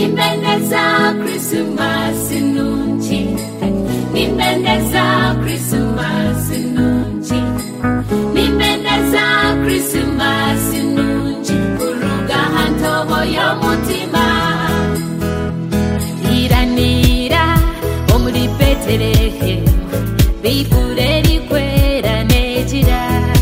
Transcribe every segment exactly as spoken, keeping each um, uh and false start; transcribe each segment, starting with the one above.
Nimeneza Christmas nunchi, nimeneza Christmas nunchi, nimeneza Christmas nunchi, kuruga hantobo yo mutima. Iranira omuri Bethlehem, bifureri kwera nejira.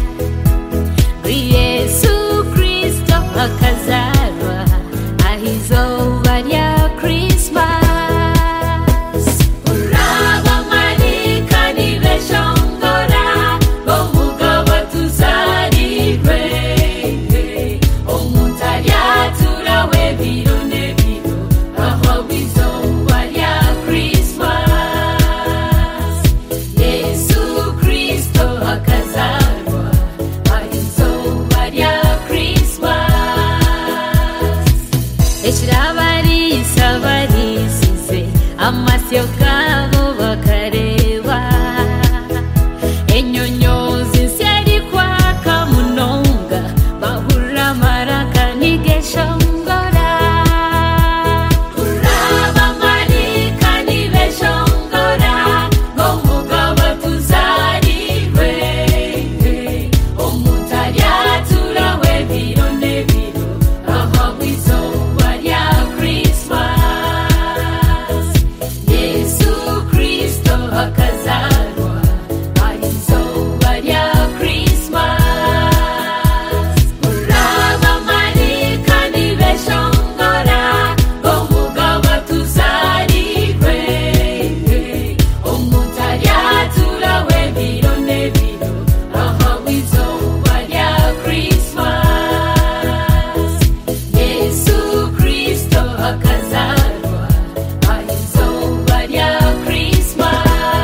Yesu Kristo akazarwa, ahizoba rya Christmas. Uraba marika nibeshongora, bomugabo tuzarirwe. Omutaryatura we biro ne biro, aho bizoba rya Christmas. Yesu Kristo akazarwa, ahizoba rya Christmas. Eshirabarisa barisize amasyo kabo bakareba, enyonyozi nsyari kwaka munonga, bahura maraka nigeshongora. Uraba marika nibeshongora, ngomugabo tuzarirwe. Omutaryatura we biro ne biro, aho bizoba rya Christmas. Yesu Kristo akazarwa, ahizoba rya Christmas. Uraba marika nibeshongora, ngomugabo tuzarirwe. Omutaryatura we biro ne biro, aho bizoba rya Christmas. Yesu Kristo akazarwa, ahizoba rya Christmas.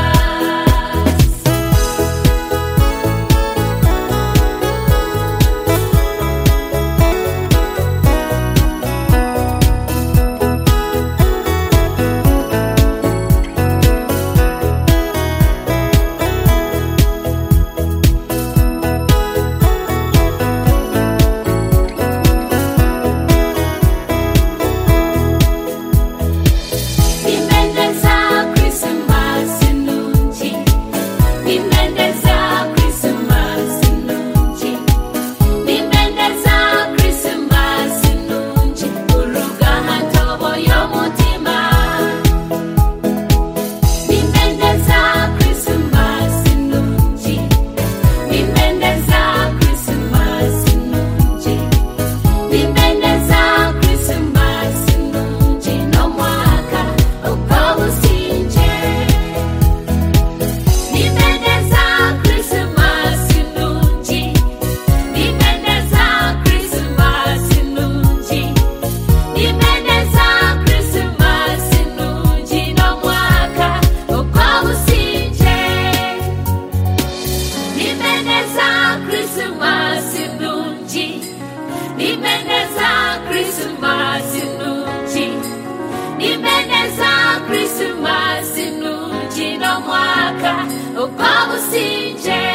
Nimeneza Christmas nunchi, nimeneza Christmas nunchi, nimeneza Christmas nunchi, kuruga hantobo yo mutima. Nimeneza Christmas nunchi, nimeneza Christmas nunchi, nimeneza Christmas nunchi, no mwaka ukawusinje. Nimeneza Christmas nunchi, nimeneza Christmas nunchi, nimeneza Christmas nunchi, no mwaka ukawusinje. Nimeneza Christmas nunchi, nimeneza Christmas nunchi, nimeneza Christmas nunchi, no mwaka ukawusinje.